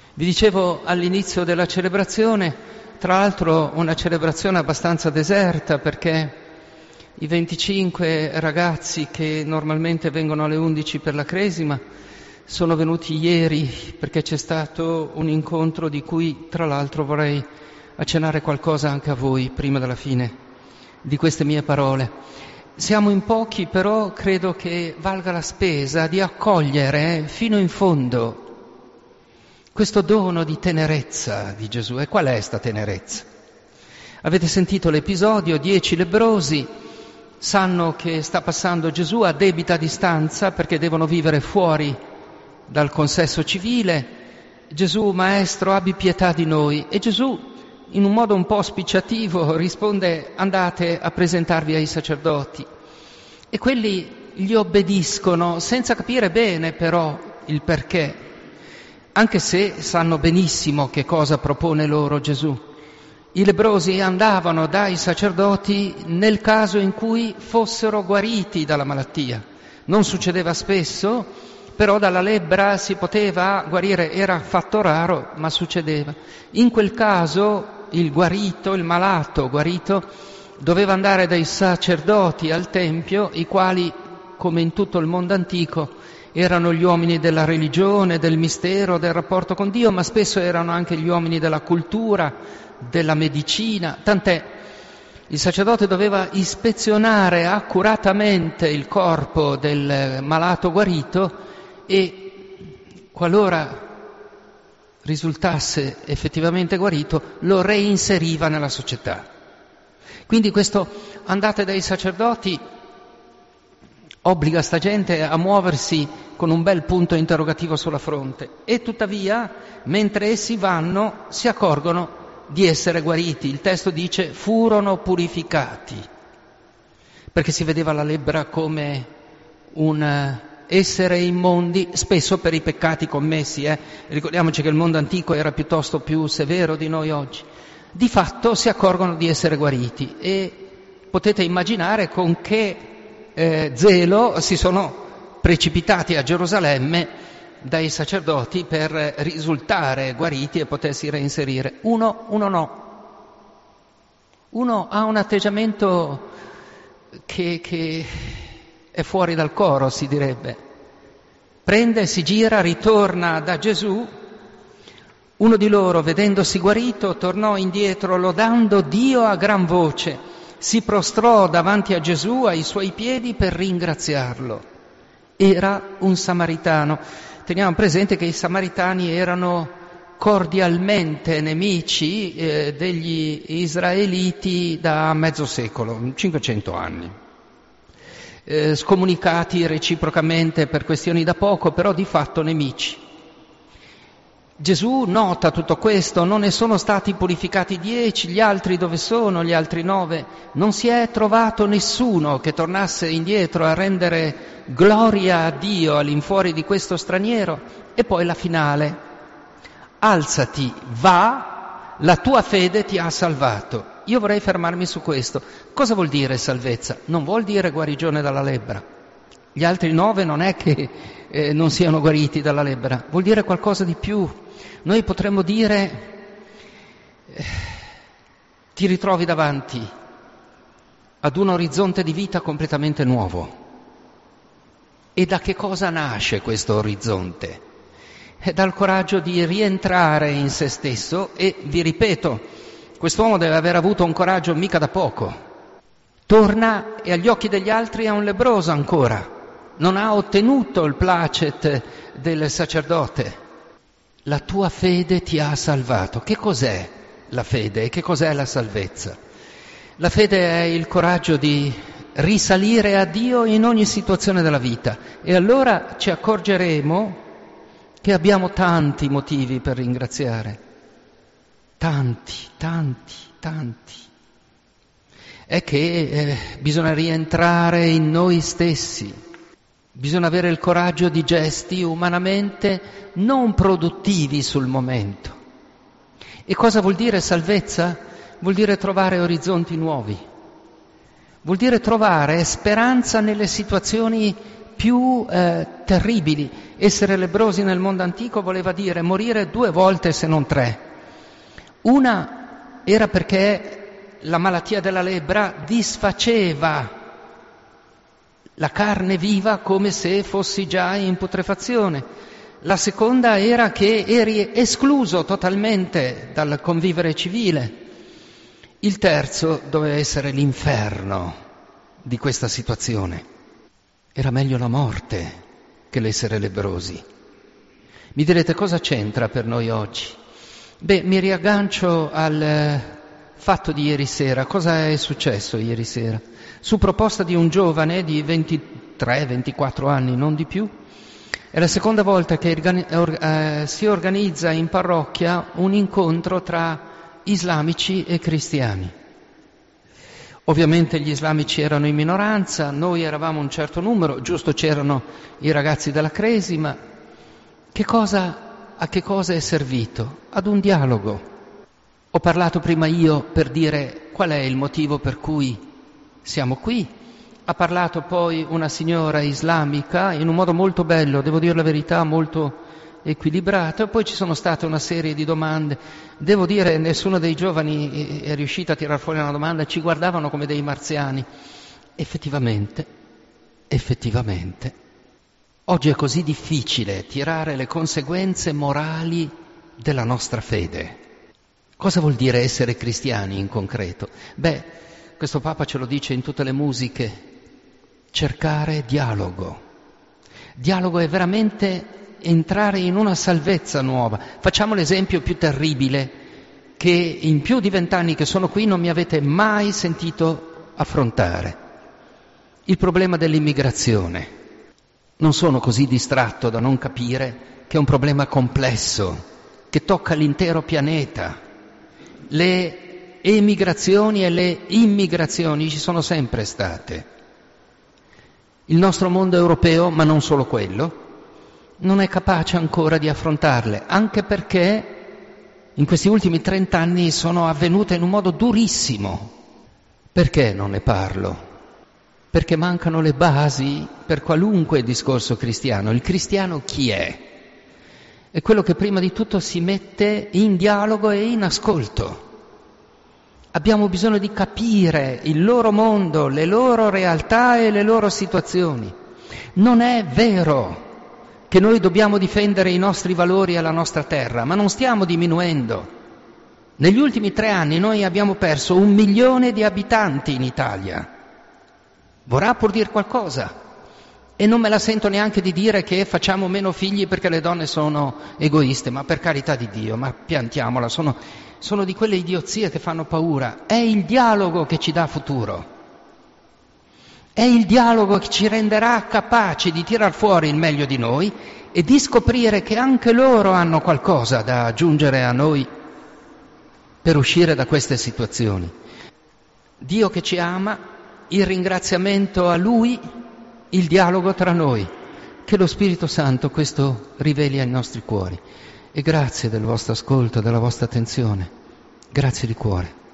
Vi dicevo all'inizio della celebrazione, tra l'altro una celebrazione abbastanza deserta, perché i 25 ragazzi che normalmente vengono alle 11 per la Cresima sono venuti ieri perché c'è stato un incontro di cui tra l'altro vorrei accennare qualcosa anche a voi prima della fine di queste mie parole. Siamo in pochi, però credo che valga la spesa di accogliere fino in fondo questo dono di tenerezza di Gesù. E qual è sta tenerezza? Avete sentito l'episodio, 10 lebbrosi sanno che sta passando Gesù a debita distanza perché devono vivere fuori dal consesso civile. Gesù, Maestro, abbi pietà di noi. E Gesù, in un modo un po' spicciativo, risponde: andate a presentarvi ai sacerdoti. E quelli gli obbediscono senza capire bene però il perché, anche se sanno benissimo che cosa propone loro Gesù. I lebbrosi andavano dai sacerdoti nel caso in cui fossero guariti dalla malattia. Non succedeva spesso, però dalla lebbra si poteva guarire, era fatto raro, ma succedeva. In quel caso il guarito, il malato guarito, doveva andare dai sacerdoti al Tempio, i quali, come in tutto il mondo antico, erano gli uomini della religione, del mistero, del rapporto con Dio, ma spesso erano anche gli uomini della cultura, della medicina, tant'è. Il sacerdote doveva ispezionare accuratamente il corpo del malato guarito e, qualora risultasse effettivamente guarito, lo reinseriva nella società. Quindi questo andate dai sacerdoti obbliga sta gente a muoversi con un bel punto interrogativo sulla fronte. E tuttavia, mentre essi vanno, si accorgono di essere guariti. Il testo dice: furono purificati, perché si vedeva la lebbra come un essere immondi, spesso per i peccati commessi. Ricordiamoci che il mondo antico era piuttosto più severo di noi oggi. Di fatto si accorgono di essere guariti e potete immaginare con che zelo si sono precipitati a Gerusalemme dai sacerdoti per risultare guariti e potersi reinserire. Uno no. Uno ha un atteggiamento che è fuori dal coro, si direbbe. Prende, si gira, ritorna da Gesù. Uno di loro, vedendosi guarito, tornò indietro lodando Dio a gran voce. Si prostrò davanti a Gesù ai suoi piedi per ringraziarlo. Era un samaritano. Teniamo presente che i samaritani erano cordialmente nemici degli israeliti da mezzo secolo, 500 anni. Scomunicati reciprocamente per questioni da poco, però di fatto nemici. Gesù nota tutto questo, non ne sono stati purificati 10, gli altri dove sono, gli altri 9? Non si è trovato nessuno che tornasse indietro a rendere gloria a Dio all'infuori di questo straniero. E poi la finale: alzati, va, la tua fede ti ha salvato. Io vorrei fermarmi su questo. Cosa vuol dire salvezza? Non vuol dire guarigione dalla lebbra. Gli altri 9 non è che non siano guariti dalla lebbra, vuol dire qualcosa di più. Noi potremmo dire: ti ritrovi davanti ad un orizzonte di vita completamente nuovo. E da che cosa nasce questo orizzonte? È dal coraggio di rientrare in se stesso e, vi ripeto, quest'uomo deve aver avuto un coraggio mica da poco. Torna e agli occhi degli altri è un lebbroso ancora. Non ha ottenuto il placet del sacerdote. La tua fede ti ha salvato. Che cos'è la fede e che cos'è la salvezza? La fede è il coraggio di risalire a Dio in ogni situazione della vita. E allora ci accorgeremo che abbiamo tanti motivi per ringraziare. Tanti. È che bisogna rientrare in noi stessi. Bisogna avere il coraggio di gesti umanamente non produttivi sul momento. E cosa vuol dire salvezza? Vuol dire trovare orizzonti nuovi. Vuol dire trovare speranza nelle situazioni più terribili. Essere lebbrosi nel mondo antico voleva dire morire 2 volte se non 3. Una era perché la malattia della lebbra disfaceva la carne viva come se fossi già in putrefazione. La seconda era che eri escluso totalmente dal convivere civile. Il terzo doveva essere l'inferno di questa situazione. Era meglio la morte che l'essere lebbrosi. Mi direte cosa c'entra per noi oggi? Mi riaggancio al fatto di ieri sera. Cosa è successo ieri sera? Su proposta di un giovane di 23-24 anni, non di più, è la seconda volta che si organizza in parrocchia un incontro tra islamici e cristiani. Ovviamente gli islamici erano in minoranza, noi eravamo un certo numero, giusto c'erano i ragazzi della Cresima. A che cosa è servito? Ad un dialogo. Ho parlato prima io per dire qual è il motivo per cui siamo qui. Ha parlato poi una signora islamica in un modo molto bello, devo dire la verità, molto equilibrato, e poi ci sono state una serie di domande. Devo dire, nessuno dei giovani è riuscito a tirar fuori una domanda, ci guardavano come dei marziani. Effettivamente, oggi è così difficile tirare le conseguenze morali della nostra fede. Cosa vuol dire essere cristiani in concreto? Questo Papa ce lo dice in tutte le musiche: cercare dialogo. Dialogo è veramente entrare in una salvezza nuova. Facciamo l'esempio più terribile che in più di 20 anni che sono qui non mi avete mai sentito affrontare: il problema dell'immigrazione. Non sono così distratto da non capire che è un problema complesso, che tocca l'intero pianeta. Le emigrazioni e le immigrazioni ci sono sempre state. Il nostro mondo europeo, ma non solo quello, non è capace ancora di affrontarle, anche perché in questi ultimi 30 anni sono avvenute in un modo durissimo. Perché non ne parlo? Perché mancano le basi per qualunque discorso cristiano. Il cristiano chi è? È quello che prima di tutto si mette in dialogo e in ascolto. Abbiamo bisogno di capire il loro mondo, le loro realtà e le loro situazioni. Non è vero che noi dobbiamo difendere i nostri valori e la nostra terra, ma non stiamo diminuendo. Negli ultimi 3 anni noi abbiamo perso 1 milione di abitanti in Italia. Vorrà pur dire qualcosa. E non me la sento neanche di dire che facciamo meno figli perché le donne sono egoiste, ma per carità di Dio, ma piantiamola, sono di quelle idiozie che fanno paura. È il dialogo che ci dà futuro. È il dialogo che ci renderà capaci di tirar fuori il meglio di noi e di scoprire che anche loro hanno qualcosa da aggiungere a noi per uscire da queste situazioni. Dio che ci ama, il ringraziamento a Lui, il dialogo tra noi. Che lo Spirito Santo questo riveli ai nostri cuori. E grazie del vostro ascolto, della vostra attenzione. Grazie di cuore.